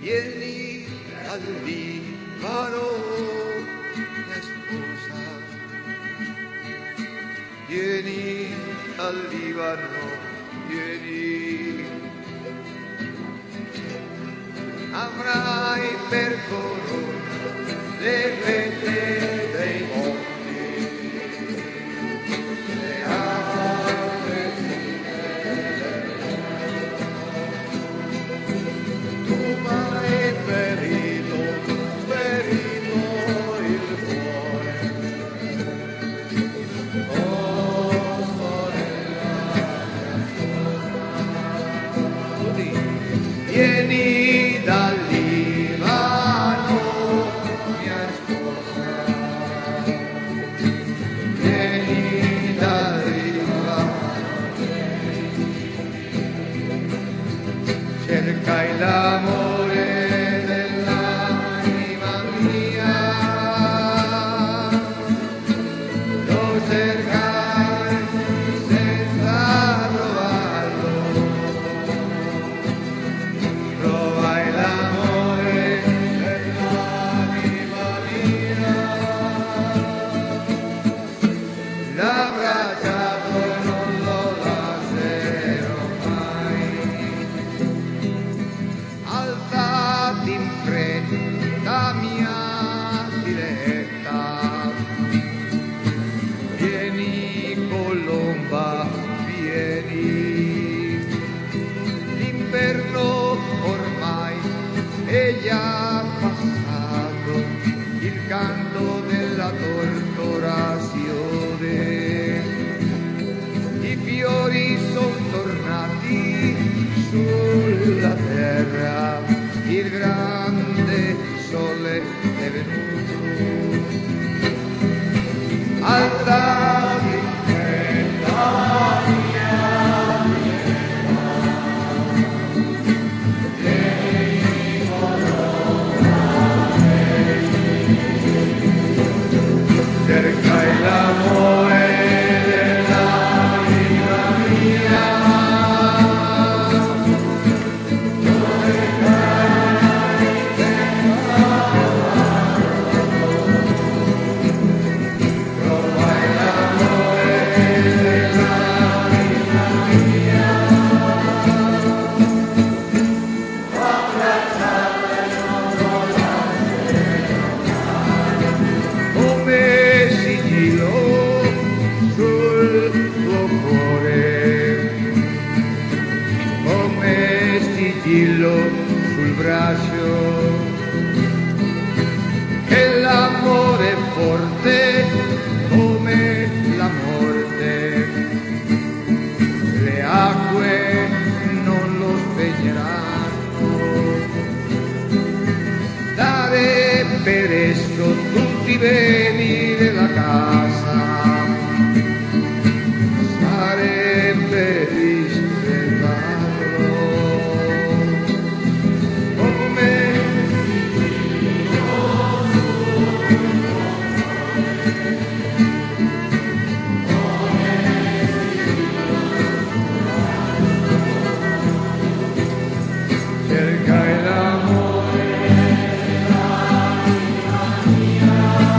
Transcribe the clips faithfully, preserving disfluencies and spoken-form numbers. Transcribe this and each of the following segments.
vieni al Libano, mia sposa, vieni al Libano, vieni, avrai per corona le vette dei monti, le acque tu m'hai ferito, ferito il cuore, oh sorella mia, vieni dal Libano, mia sposa, vieni dal Libano, cercai l'amore dell'anima mia, lo cercai senza trovarlo, trovai l'amore dell'anima mia, l'abbracciato e non lo lascerò mai. Alzati in fretta mia diletta, vieni colomba, vieni, l'inverno ormai è già passato, il canto della tortorazione, i fiori sono tornati sulla terra, il grande sole è venuto, alzati in fretta mia diletta, vieni colomba, cercai l'amore dell'anima mia, trovai l'amore dell'anima mia, abbracciata e non lo lascerò mai, come sigillo sul tuo cuore, come sigillo sul braccio, che l'amore è forte come la morte, le acque non lo spegneranno, dare per esso tutti i beni della casa, sarebbe rispettarlo, come cercai l'amore dell'anima mia,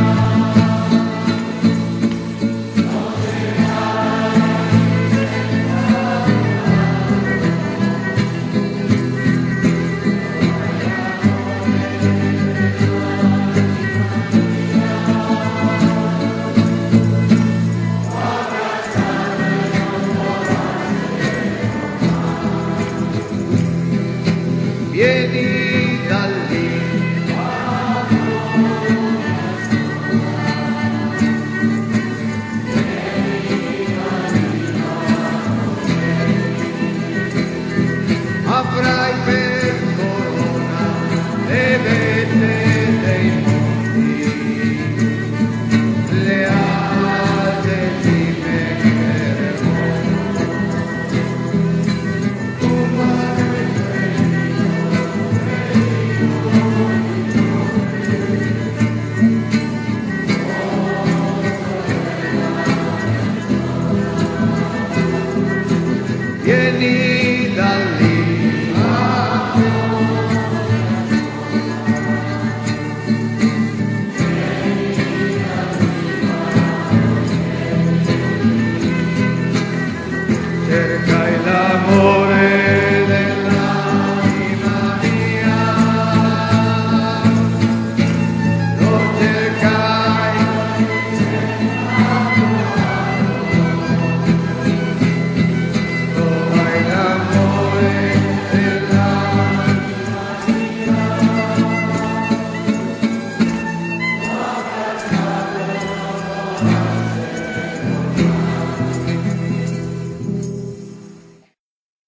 vieni dal Libano, avrai per corona le vette dei monti, le alte cime del mondo, tu m'hai vieni